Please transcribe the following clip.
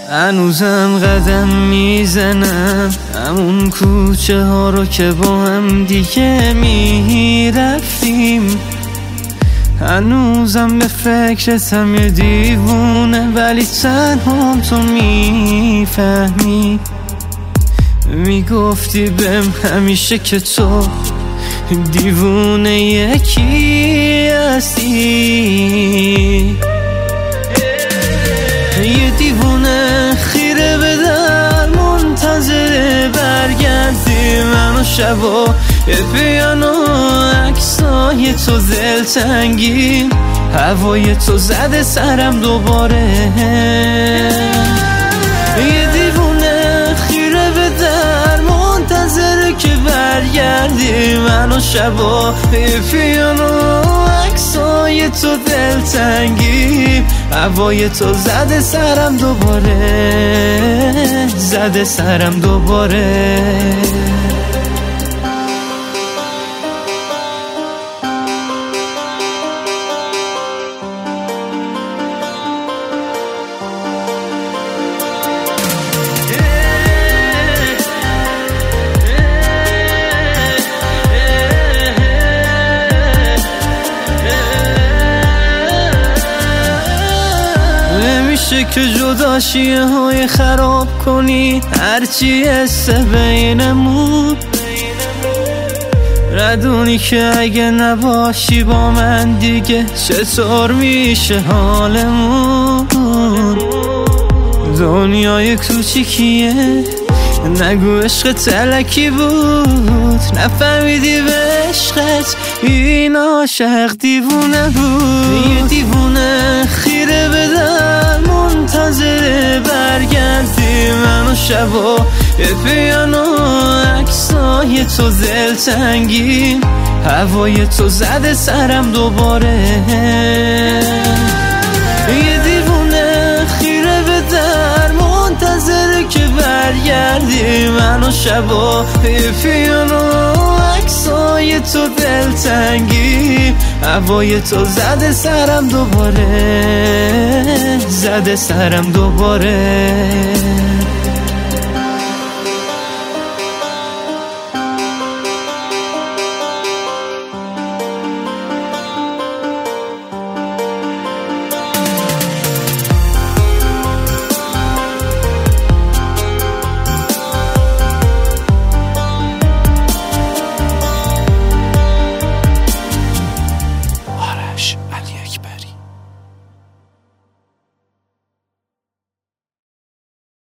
هنوزم قدم میزنم همون کوچه ها رو که با هم دیگه میرفتیم. هنوزم به فکرتم یه دیوونه، ولی تنهام تو میفهمی. میگفتی بهم همیشه که تو دیوونه یکی هستی، یه دیوونه خیره به در منتظر برگردی. من و شبا یه پیانو عکسای تو دلتنگی، هوای تو زده سرم دوباره. یه دیوونه خیره به در منتظر که برگردی. من و شبا یه پیانو عکسای تو دلتنگی، هوای تو زده سرم دوباره، زده سرم دوباره. نمیشه که جداشیه های خراب کنی هرچی هسته بینمون. ردونی که اگه نباشی با من دیگه چطور میشه حالمون. دنیای کوچیکیه، نگو عشق تلکی بود. نفهمیدی به عشقت این عاشق دیوونه بود. یه دیوونه خیره به در منتظر برگردی. من و شبا یه پیانو عکسای تو دلتنگی، هوای تو زده سرم دوباره. یه دیوونه خیره به در منتظر که برگردی. من و شبا یه پیانو عکسای تو دلتنگی، هوای تو زده سرم دوباره، زده سرم دوباره.